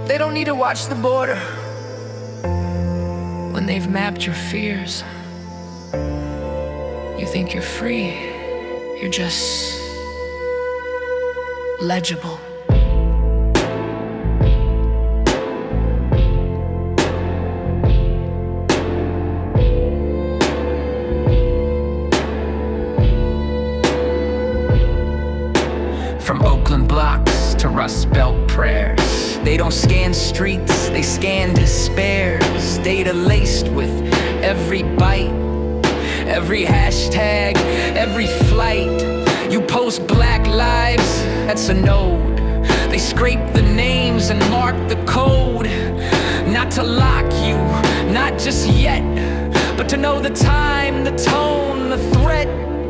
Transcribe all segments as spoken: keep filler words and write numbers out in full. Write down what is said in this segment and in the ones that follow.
They don't need to watch the border when they've mapped your fears. You think you're free, you're just legible. From Oakland blocks to Rust Belt prayers, they don't scan streets, they scan despairs. Data laced with every bite, every hashtag, every flight. You post black lives, that's a node. They scrape the names and mark the code. Not to lock you, not just yet, but to know the time, the tone, the threat.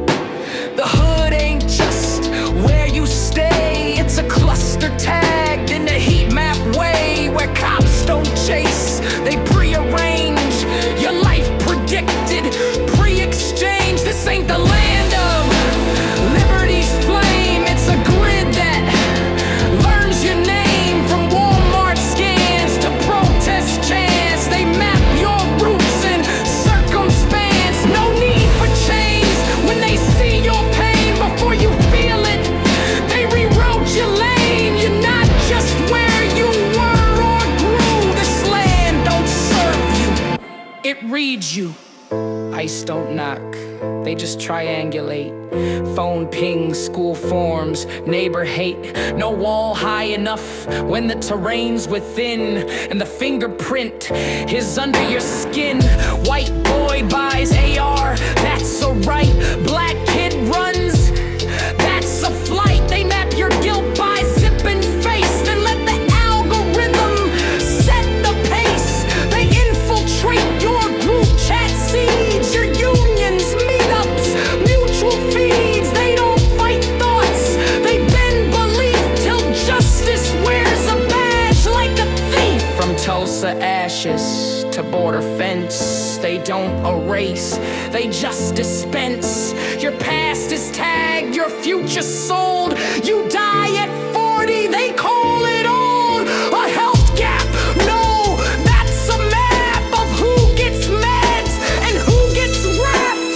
The hood ain't just where you stay, it's a cluster tagged in a heat map way, where cops don't chase, they prearrange your life, predicted, pre-exchange. This ain't the land of liberty's flame, it's a grid that learns your name. From Walmart scans to protest chants, they map your roots and circumstance. No need for change when they see your pain. Before you feel it, they reroute your lane. You're not just where you were or grew. This land don't serve you, it reads you. ICE don't knock, they just triangulate. Phone pings, school forms, neighbor hate. No wall high enough when the terrain's within, and the fingerprint is under your skin. White boy buys A R, that's a right. Black kid runs, that's a flight. They map your guilt by zip and face, then let the algorithm set the pace. They infiltrate your group chat seeds, your unions, meetups, mutual feeds. They don't fight thoughts, they bend belief till justice wears a badge like a thief. From Tulsa ashes to border fence, they don't erase, they just dispense. Your past is tagged, your future sold. You die at forty, they call it old. A health gap, no, that's a map of who gets meds and who gets wrapped.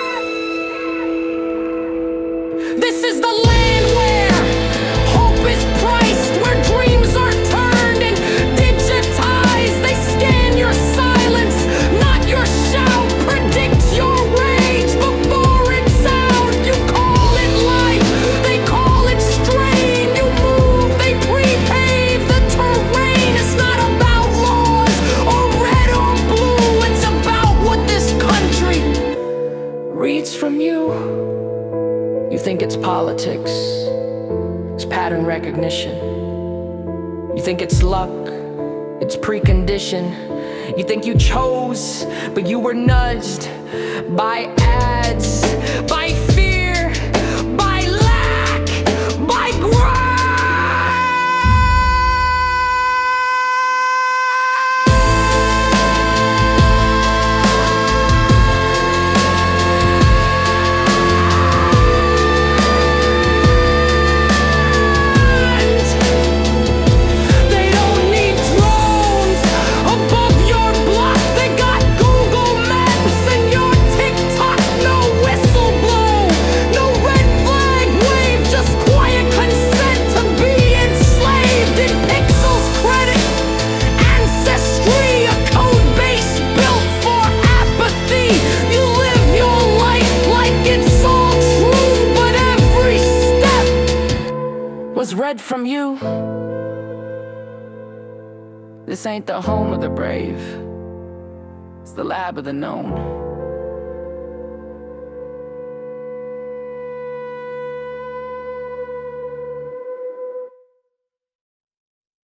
This is the land where hope is priced, where dreams are turned and digitized. They scan your silence, not your shout, predict your rage before it's out. You call it life, they call it strain. You move, they pre-pave the terrain. It's not about laws or red or blue, it's about what this country reads from you. You think it's politics, it's pattern recognition. You think it's luck, it's precondition. You think you chose, but you were nudged by ads, by fear, by lack, by grind. They don't need drones above your block, they got Google Maps and your TikTok. No whistle blow, no red flag wave, just quiet consent to be enslaved. In pixels credit ancestry, a code base built for apathy. You live your life like it's all true, but every step was read from you. This ain't the home of the brave, it's the lab of the known.